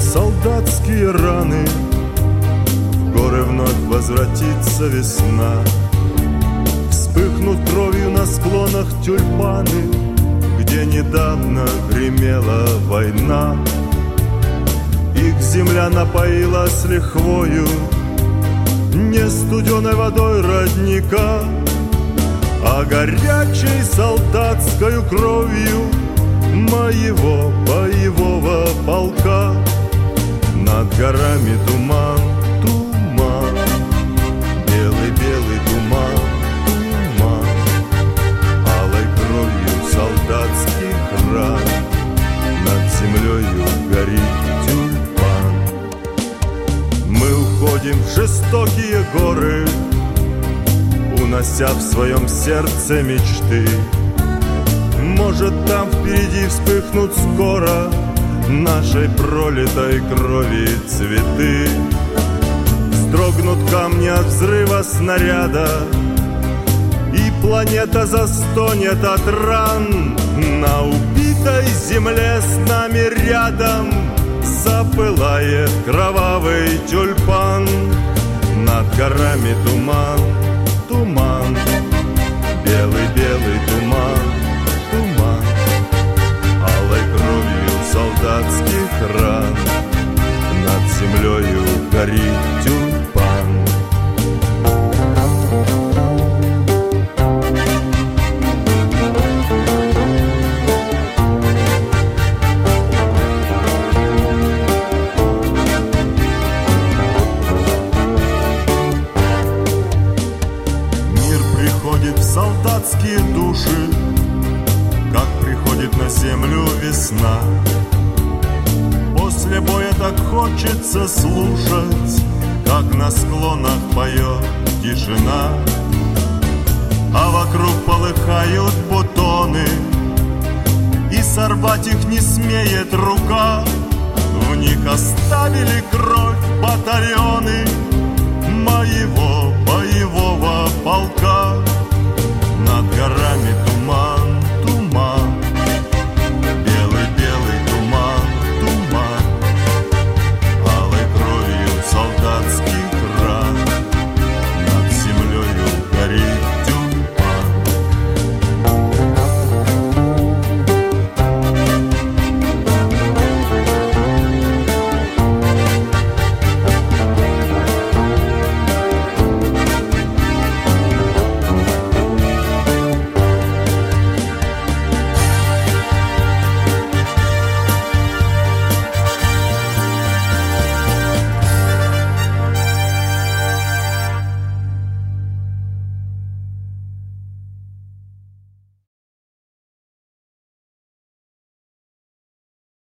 солдатские раны, в горы вновь возвратится весна. Вспыхнут кровью на склонах тюльпаны, где недавно гремела война. Их земля напоилась лихвою, не студеной водой родника, а горячей солдатскою кровью моего боевого полка. Над горами туман, туман, белый-белый туман, туман, алой кровью солдатских ран над землею горит тюльпан. Мы уходим в жестокие горы, унося в своем сердце мечты. Может, там впереди вспыхнут скоро нашей пролитой крови цветы. Вздрогнут камни от взрыва снаряда, и планета застонет от ран. На убитой земле с нами рядом запылает кровавый тюльпан. Над горами туман, туман, белый-белый туман, туман, алой кровью солдатских ран над землею горит тюльпан. Солдатские души, как приходит на землю весна. После боя так хочется слушать, как на склонах поет тишина, а вокруг полыхают бутоны, и сорвать их не смеет рука. В них оставили кровь батальоны моего боевого полка.